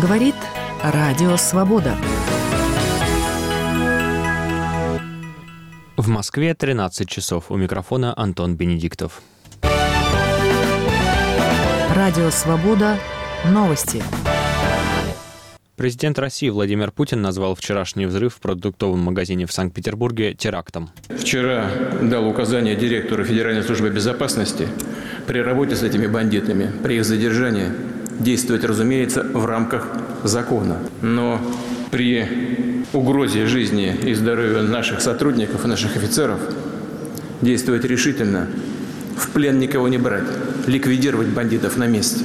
Говорит Радио Свобода. В Москве 13 часов. У микрофона Антон Бенедиктов. Радио Свобода. Новости. Президент России Владимир Путин назвал вчерашний взрыв в продуктовом магазине в Санкт-Петербурге терактом. Вчера дал указание директору Федеральной службы безопасности при работе с этими бандитами, при их задержании действовать, разумеется, в рамках закона. Но при угрозе жизни и здоровью наших сотрудников и наших офицеров действовать решительно, в плен никого не брать, ликвидировать бандитов на месте.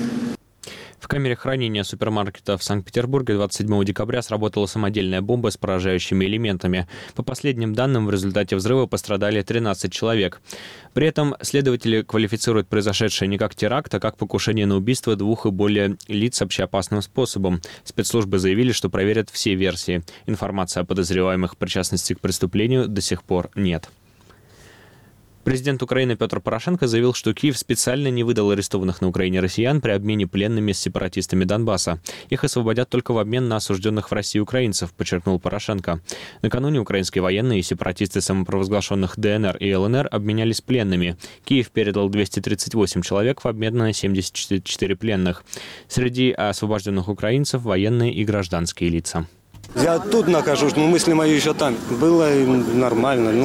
В камере хранения супермаркета в Санкт-Петербурге 27 декабря сработала самодельная бомба с поражающими элементами. По последним данным, в результате взрыва пострадали 13 человек. При этом следователи квалифицируют произошедшее не как теракт, а как покушение на убийство 2 и более лиц общеопасным способом. Спецслужбы заявили, что проверят все версии. Информации о подозреваемых причастности к преступлению до сих пор нет. Президент Украины Петр Порошенко заявил, что Киев специально не выдал арестованных на Украине россиян при обмене пленными с сепаратистами Донбасса. Их освободят только в обмен на осужденных в России украинцев, подчеркнул Порошенко. Накануне украинские военные и сепаратисты самопровозглашенных ДНР и ЛНР обменялись пленными. Киев передал 238 человек в обмен на 74 пленных. Среди освобожденных украинцев военные и гражданские лица. Я тут нахожусь, но мысли мои еще там. Было нормально,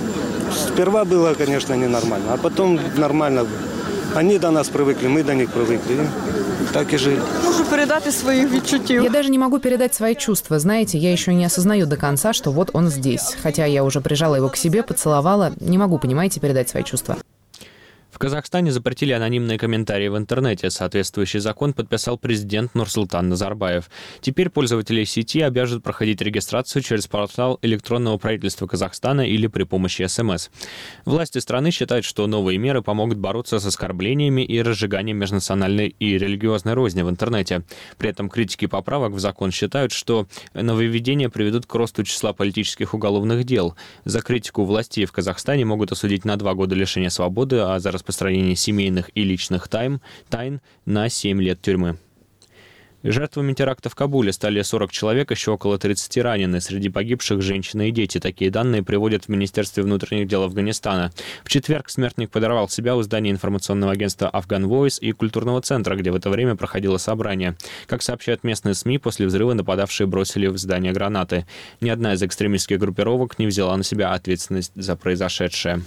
Сперва было, конечно, ненормально, а потом нормально. Они до нас привыкли, мы до них привыкли. И так и жили. Можу передать свои відчуття. Я даже не могу передать свои чувства. Знаете, я еще не осознаю до конца, что вот он здесь. Хотя я уже прижала его к себе, поцеловала. Не могу, понимаете, передать свои чувства. В Казахстане запретили анонимные комментарии в интернете. Соответствующий закон подписал президент Нурсултан Назарбаев. Теперь пользователей сети обяжут проходить регистрацию через портал электронного правительства Казахстана или при помощи СМС. Власти страны считают, что новые меры помогут бороться с оскорблениями и разжиганием межнациональной и религиозной розни в интернете. При этом критики поправок в закон считают, что нововведения приведут к росту числа политических уголовных дел. За критику властей в Казахстане могут осудить на 2 года лишения свободы, а за распространение семейных и личных тайн на 7 лет тюрьмы. Жертвами теракта в Кабуле стали 40 человек, еще около 30 ранены. Среди погибших женщины и дети. Такие данные приводят в Министерстве внутренних дел Афганистана. В четверг смертник подорвал себя у здания информационного агентства «Афган Войс» и культурного центра, где в это время проходило собрание. Как сообщают местные СМИ, после взрыва нападавшие бросили в здание гранаты. Ни одна из экстремистских группировок не взяла на себя ответственность за произошедшее.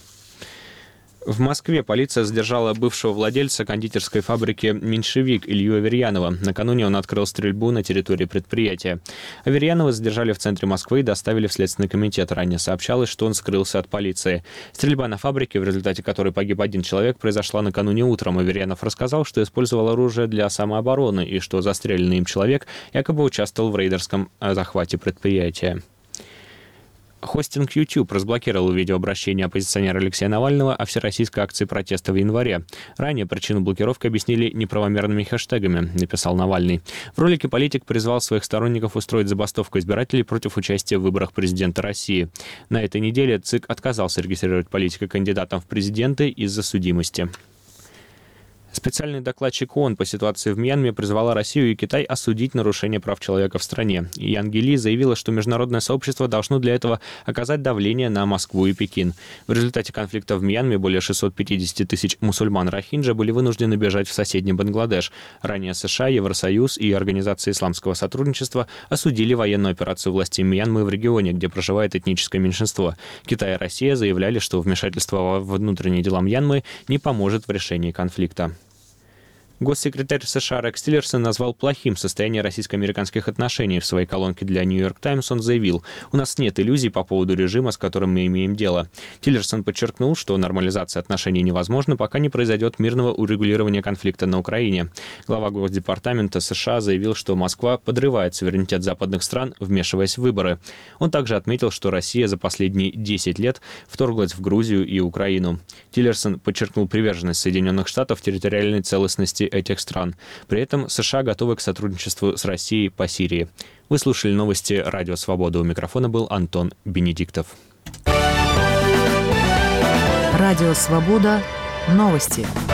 В Москве полиция задержала бывшего владельца кондитерской фабрики «Меньшевик» Илью Аверьянова. Накануне он открыл стрельбу на территории предприятия. Аверьянова задержали в центре Москвы и доставили в Следственный комитет. Ранее сообщалось, что он скрылся от полиции. Стрельба на фабрике, в результате которой погиб 1 человек, произошла накануне утром. Аверьянов рассказал, что использовал оружие для самообороны и что застреленный им человек якобы участвовал в рейдерском захвате предприятия. Хостинг YouTube разблокировал видеообращение оппозиционера Алексея Навального о всероссийской акции протеста в январе. Ранее причину блокировки объяснили неправомерными хэштегами, написал Навальный. В ролике политик призвал своих сторонников устроить забастовку избирателей против участия в выборах президента России. На этой неделе ЦИК отказался регистрировать политика кандидатом в президенты из-за судимости. Специальный докладчик ООН по ситуации в Мьянме призвала Россию и Китай осудить нарушение прав человека в стране. Янг Ли заявила, что международное сообщество должно для этого оказать давление на Москву и Пекин. В результате конфликта в Мьянме более 650 тысяч мусульман рохинджа были вынуждены бежать в соседний Бангладеш. Ранее США, Евросоюз и Организация исламского сотрудничества осудили военную операцию властей Мьянмы в регионе, где проживает этническое меньшинство. Китай и Россия заявляли, что вмешательство во внутренние дела Мьянмы не поможет в решении конфликта. Госсекретарь США Рекс Тиллерсон назвал плохим состояние российско-американских отношений. В своей колонке для New York Times он заявил: «У нас нет иллюзий по поводу режима, с которым мы имеем дело». Тиллерсон подчеркнул, что нормализация отношений невозможна, пока не произойдет мирного урегулирования конфликта на Украине. Глава Госдепартамента США заявил, что Москва подрывает суверенитет западных стран, вмешиваясь в выборы. Он также отметил, что Россия за последние 10 лет вторглась в Грузию и Украину. Тиллерсон подчеркнул приверженность Соединенных Штатов территориальной целостности этих стран. При этом США готовы к сотрудничеству с Россией по Сирии. Вы слушали новости Радио Свобода. У микрофона был Антон Бенедиктов. Радио Свобода. Новости.